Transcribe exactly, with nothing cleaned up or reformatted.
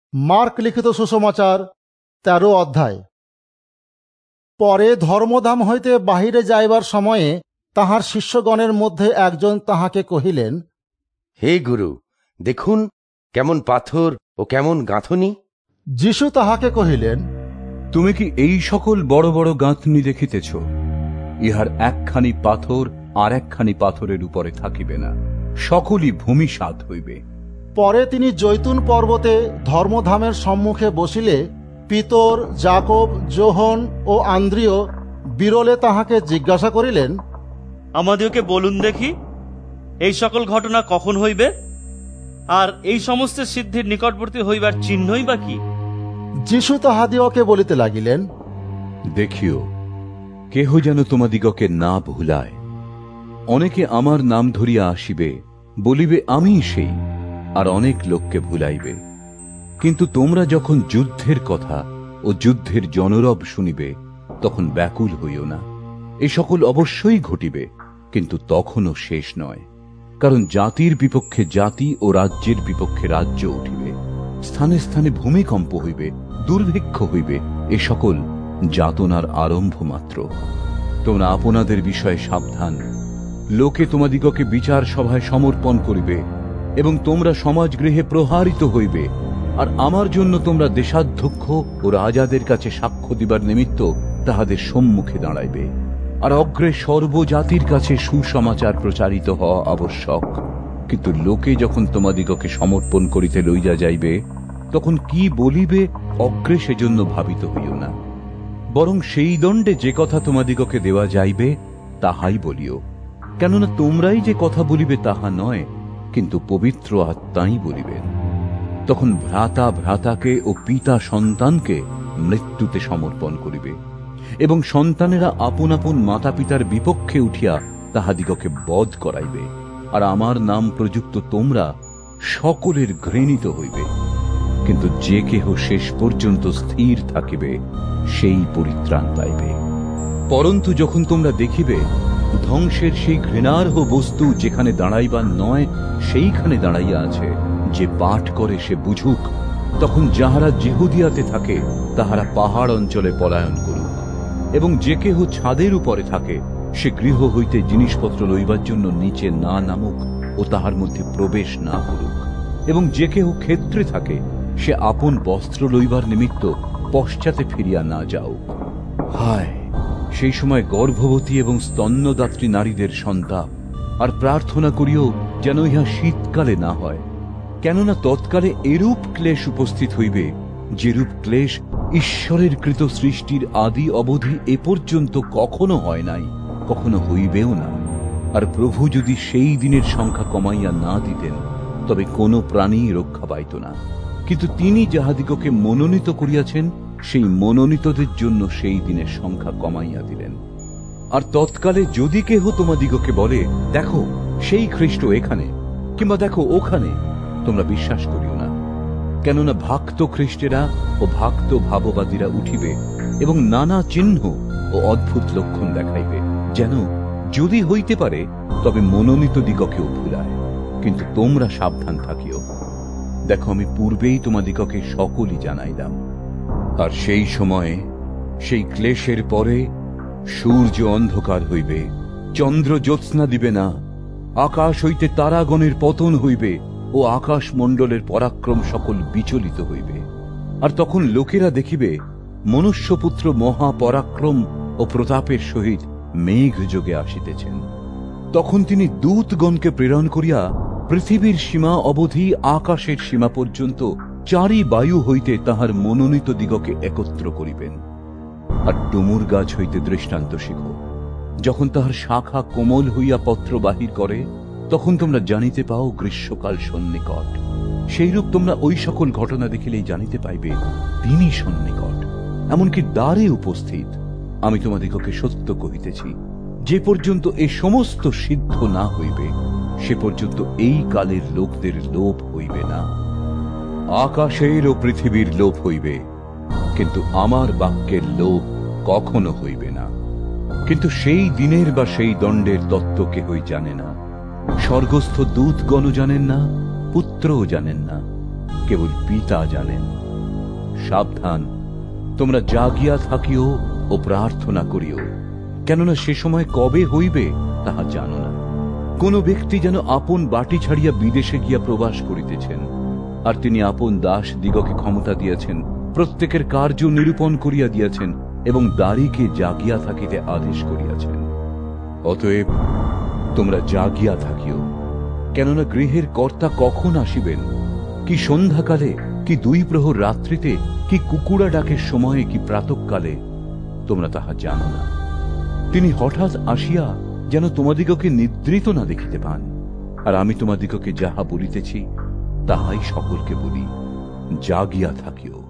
Mark লিখিত সুসমাচার তেরো অধ্যায়। পরে ধর্মধাম হইতে বাহিরে যাইবার সময়ে তাহার শিষ্যগণের মধ্যে একজন তাহাকে কহিলেন, হে গুরু, দেখুন কেমন পাথর ও কেমন গাঁথনি। যীশু তাহাকে কহিলেন, তুমি কি এই সকল বড় বড় গাঁথনি দেখিতেছ? ইহার একখানি পাথর আর একখানি পাথরের উপরে থাকিবে না, সকলই ভূমিসাৎ হইবে। পরে তিনি জৈতুন পর্বতে ধর্মধামের সম্মুখে বসিলে পিতর, যাকব, যোহন ও আন্দ্রিয় বিরলে তাহাকে জিজ্ঞাসা করিলেন, আমাদেরকে বলুন দেখি, এই সকল ঘটনা কখন হইবে, আর এই সমস্ত সিদ্ধির নিকটবর্তী হইবার চিহ্নই বা কি? যীশু তাহাদিওকে বলিতে লাগিলেন, দেখিও, কেহ যেন তোমাদিগকে না ভুলায়। অনেকে আমার নাম ধরিয়া আসিবে, বলিবে আমি সেই, আর অনেক লোককে ভুলাইবে। কিন্তু তোমরা যখন যুদ্ধের কথা ও যুদ্ধের জনরব শুনিবে, তখন ব্যাকুল হইও না। এই সকল অবশ্যই ঘটিবে, কিন্তু তখনও শেষ নয়। কারণ জাতির বিপক্ষে জাতি ও রাজ্যের বিপক্ষে রাজ্য উঠিবে, স্থানে স্থানে ভূমিকম্প হইবে, দুর্ভিক্ষ হইবে। এ সকল যাতনার আরম্ভ মাত্র। তোমরা আপনাদের বিষয়ে সাবধান। লোকে তোমাদিগকে বিচার সভায় সমর্পণ করিবে, এবং তোমরা সমাজগৃহে প্রহারিত হইবে। আর আমার জন্য তোমরা দেশাধ্যক্ষ ও রাজাদের কাছে সাক্ষ্য দিবার নিমিত্ত তাহাদের সম্মুখে দাঁড়াইবে। আর অগ্রে সর্বজাতির কাছে সুসমাচার প্রচারিত হওয়া আবশ্যক। কিন্তু লোকে যখন তোমাদিগকে সমর্পণ করিতে লইয়া যাইবে, তখন কি বলিবে অগ্রে সেজন্য ভাবিত হইও না, বরং সেই দণ্ডে যে কথা তোমাদিগকে দেওয়া যাইবে তাহাই বলিও। কেননা তোমরাই যে কথা বলিবে তাহা নয়, কিন্তু পবিত্র আত্মাই বলিবেন। তখন ভ্রাতা ভ্রাতাকে ও পিতা সন্তানকে মৃত্যুতে সমর্পণ করিবে, এবং সন্তানেরা আপন আপন মাতা পিতার বিপক্ষে উঠিয়া তাহাদিগকে বধ করাইবে। আর আমার নাম প্রযুক্ত তোমরা সকলের ঘৃণিত হইবে। কিন্তু যে কেহ শেষ পর্যন্ত স্থির থাকিবে, সেই পরিত্রাণ পাইবে। পরন্তু যখন তোমরা দেখিবে ধ্বংসের সেই ঘৃণার্হ বস্তু যেখানে দাঁড়াইবার নয় সেইখানে দাঁড়াইয়া আছে, যে পাঠ করে সে বুঝুক। তখন যাহারা জিহুদিয়াতে থাকে তাহারা পাহাড় অঞ্চলে পলায়ন করুক, এবং যে কেহ ছাদের উপরে থাকে সে গৃহ হইতে জিনিসপত্র লইবার জন্য নিচে না নামুক ও তাহার মধ্যে প্রবেশ না করুক। এবং যে কেহ ক্ষেত্রে থাকে সে আপন বস্ত্র লইবার নিমিত্ত পশ্চাতে ফিরিয়া না যাউক। হায়, সেই সময় গর্ভবতী এবং স্তন্যদাত্রী নারীদের সন্তাপ। আর প্রার্থনা করিও যেন ইহা শীতকালে না হয়, কেননা তৎকালে এরূপ ক্লেশ উপস্থিত হইবে, যেরূপ ক্লেশ ঈশ্বরের কৃত সৃষ্টির আদি অবধি এ পর্যন্ত কখনো হয় নাই, কখনো হইবেও না। আর প্রভু যদি সেই দিনের সংখ্যা কমাইয়া না দিতেন, তবে কোনো প্রাণী রক্ষা পাইত না। কিন্তু তিনি যাহাদিগকে মনোনীত করিয়াছেন, সেই মনোনীতদের জন্য সেই দিনের সংখ্যা কমাইয়া দিলেন। আর তৎকালে যদি কেহ তোমাদিগকে বলে, দেখো সেই খ্রিস্ট এখানে, কিংবা দেখো ওখানে, তোমরা বিশ্বাস করিও না। কেননা ভক্ত খ্রিস্টেরা ও ভক্ত ভাববাদীরা উঠিবে, এবং নানা চিহ্ন ও অদ্ভুত লক্ষণ দেখাইবে, যেন যদি হইতে পারে তবে মনোনীত দিগকেও ভুলায়। কিন্তু তোমরা সাবধান থাকিও। দেখো, আমি পূর্বেই তোমাদিগকে সকলই জানাইলাম। আর সেই সময়ে, সেই ক্লেশের পরে সূর্য অন্ধকার হইবে, চন্দ্র জ্যোৎস্না দিবে না, আকাশ হইতে তারাগণের পতন হইবে, ও আকাশ মণ্ডলের পরাক্রম সকল বিচলিত হইবে। আর তখন লোকেরা দেখিবে মনুষ্যপুত্র মহা পরাক্রম ও প্রতাপের সহিত মেঘ যোগে আসিতেছেন। তখন তিনি দূতগণকে প্রেরণ করিয়া পৃথিবীর সীমা অবধি আকাশের সীমা পর্যন্ত চারি বায়ু হইতে তাহার মনোনীত দিগকে একত্র করিবেন। আর ডুমুর গাছ হইতে দৃষ্টান্ত শিখো। যখন তাহার শাখা কোমল হইয়া পত্র বাহির করে, তখন তোমরা জানিতে পাও গ্রীষ্মকাল সন্নিকট। সেইরূপ তোমরা ওই সকল ঘটনা দেখিলেই জানিতে পাইবে তিনি সন্নিকট, এমনকি দ্বারে উপস্থিত। আমি তোমাদিগকে সত্য কহিতেছি, যে পর্যন্ত এ সমস্ত সিদ্ধ না হইবে, সে পর্যন্ত এই কালের লোকদের লোভ হইবে না। আকাশের ও পৃথিবীর লোভ হইবে, কিন্তু আমার বাক্যের লোভ কখনো হইবে না। কিন্তু সেই দিনের বা সেই দণ্ডের তত্ত্ব কেহই জানে না, স্বর্গস্থ দূতগণও জানেন না, পুত্রও জানেন না, কেবল পিতা জানেন। সাবধান, তোমরা জাগিয়া থাকিও ও প্রার্থনা করিও, কেননা সে সময় কবে হইবে তাহা জানো না। কোন ব্যক্তি যেন আপন বাটি ছাড়িয়া বিদেশে গিয়া প্রবাস করিতেছেন, আর তিনি আপন দাস দিগকে ক্ষমতা দিয়াছেন, প্রত্যেকের কার্য নিরূপণ করিয়া দিয়াছেন এবং দাঁড়িকে জাগিয়া থাকিতে আদেশ করিয়াছেন। অতএব তোমরা জাগিয়া থাকিও, কেননা গৃহের কর্তা কখন আসিবেন, কি সন্ধ্যাকালে, কি দুই প্রহর রাত্রিতে, কি কুকুরা ডাকের সময়ে, কি প্রাতঃকালে, তোমরা তাহা জানো না। তিনি হঠাৎ আসিয়া যেন তোমাদিগকে নিদ্রিত না দেখিতে পান। আর আমি তোমাদিগকে যাহা বলিতেছি তাহাই সকলকে বলি, জাগিয়া থাকিও।